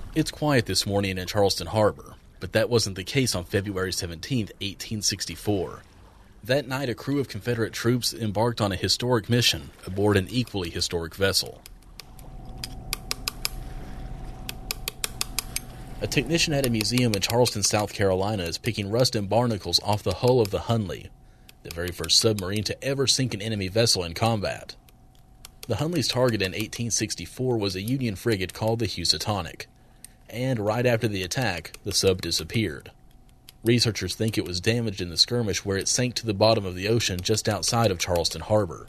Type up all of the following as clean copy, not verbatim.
It's quiet this morning in Charleston Harbor, but that wasn't the case on February 17, 1864. That night, a crew of Confederate troops embarked on a historic mission aboard an equally historic vessel. A technician at a museum in Charleston, South Carolina is picking rust and barnacles off the hull of the Hunley, the very first submarine to ever sink an enemy vessel in combat. The Hunley's target in 1864 was a Union frigate called the Housatonic, and right after the attack, the sub disappeared. Researchers think it was damaged in the skirmish where it sank to the bottom of the ocean just outside of Charleston Harbor.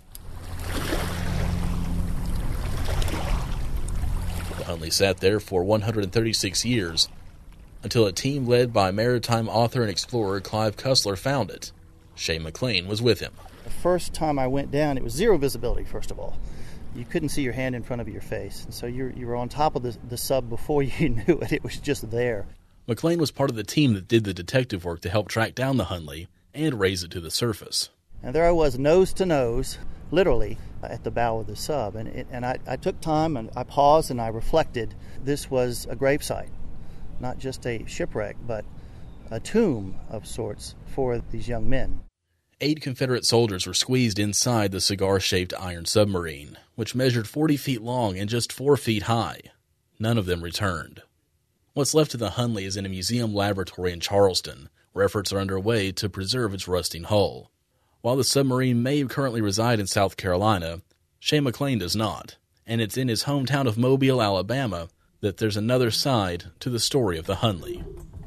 The Hunley sat there for 136 years, until a team led by maritime author and explorer Clive Cussler found it. Shane McLean was with him. The first time I went down, it was zero visibility, first of all. You couldn't see your hand in front of your face. And so you were on top of the sub before you knew it. It was just there. McLean was part of the team that did the detective work to help track down the Hunley and raise it to the surface. And there I was, nose to nose, literally, at the bow of the sub. And I took time, and I paused, and I reflected. This was a gravesite, not just a shipwreck, but a tomb of sorts for these young men. 8 Confederate soldiers were squeezed inside the cigar-shaped iron submarine, which measured 40 feet long and just 4 feet high. None of them returned. What's left of the Hunley is in a museum laboratory in Charleston, where efforts are underway to preserve its rusting hull. While the submarine may currently reside in South Carolina, Shane McLean does not, and it's in his hometown of Mobile, Alabama, that there's another side to the story of the Hunley.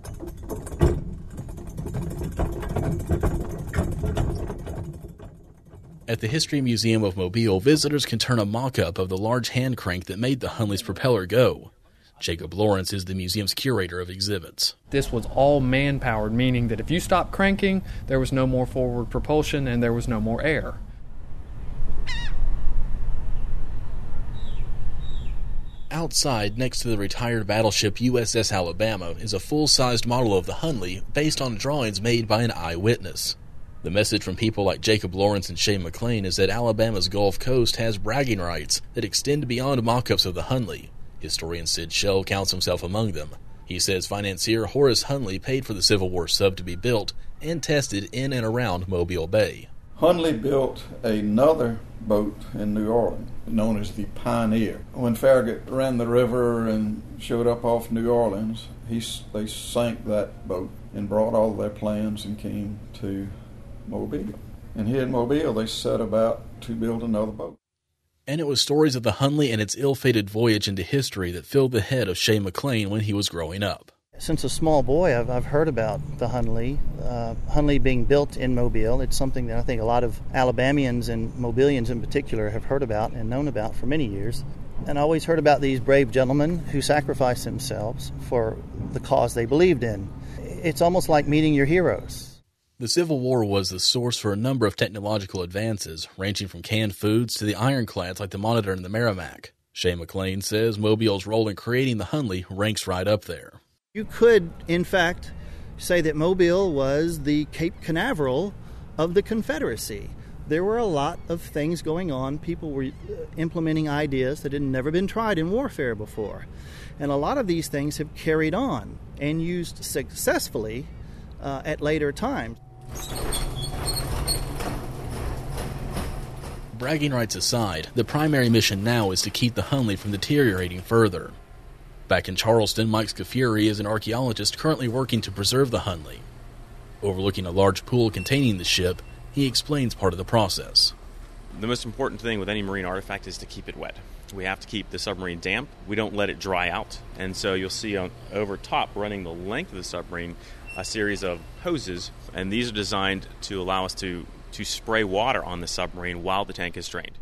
At the History Museum of Mobile, visitors can turn a mock-up of the large hand crank that made the Hunley's propeller go. Jacob Lawrence is the museum's curator of exhibits. This was all man-powered, meaning that if you stopped cranking, there was no more forward propulsion and there was no more air. Outside, next to the retired battleship USS Alabama, is a full-sized model of the Hunley based on drawings made by an eyewitness. The message from people like Jacob Lawrence and Shane McLean is that Alabama's Gulf Coast has bragging rights that extend beyond mock-ups of the Hunley. Historian Sid Shell counts himself among them. He says financier Horace Hunley paid for the Civil War sub to be built and tested in and around Mobile Bay. Hunley built another boat in New Orleans, known as the Pioneer. When Farragut ran the river and showed up off New Orleans, they sank that boat and brought all their plans and came to Mobile. And here in Mobile, they set about to build another boat. And it was stories of the Hunley and its ill-fated voyage into history that filled the head of Shane McLean when he was growing up. Since a small boy, I've heard about the Hunley. Hunley being built in Mobile. It's something that I think a lot of Alabamians and Mobilians in particular have heard about and known about for many years. And I always heard about these brave gentlemen who sacrificed themselves for the cause they believed in. It's almost like meeting your heroes. The Civil War was the source for a number of technological advances, ranging from canned foods to the ironclads like the Monitor and the Merrimac. Shane McLean says Mobile's role in creating the Hunley ranks right up there. You could, in fact, say that Mobile was the Cape Canaveral of the Confederacy. There were a lot of things going on. People were implementing ideas that had never been tried in warfare before. And a lot of these things have carried on and used successfully at later times. Bragging rights aside, the primary mission now is to keep the Hunley from deteriorating further. Back in Charleston, Mike Scafuri is an archaeologist currently working to preserve the Hunley. Overlooking a large pool containing the ship, he explains part of the process. The most important thing with any marine artifact is to keep it wet. We have to keep the submarine damp. We don't let it dry out. And so you'll see over top, running the length of the submarine, a series of hoses, and these are designed to allow us to spray water on the submarine while the tank is drained.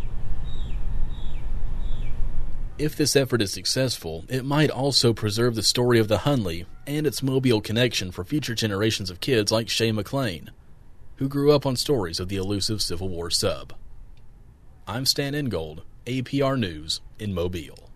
If this effort is successful, it might also preserve the story of the Hunley and its Mobile connection for future generations of kids like Shane McLean, who grew up on stories of the elusive Civil War sub. I'm Stan Ingold, APR News in Mobile.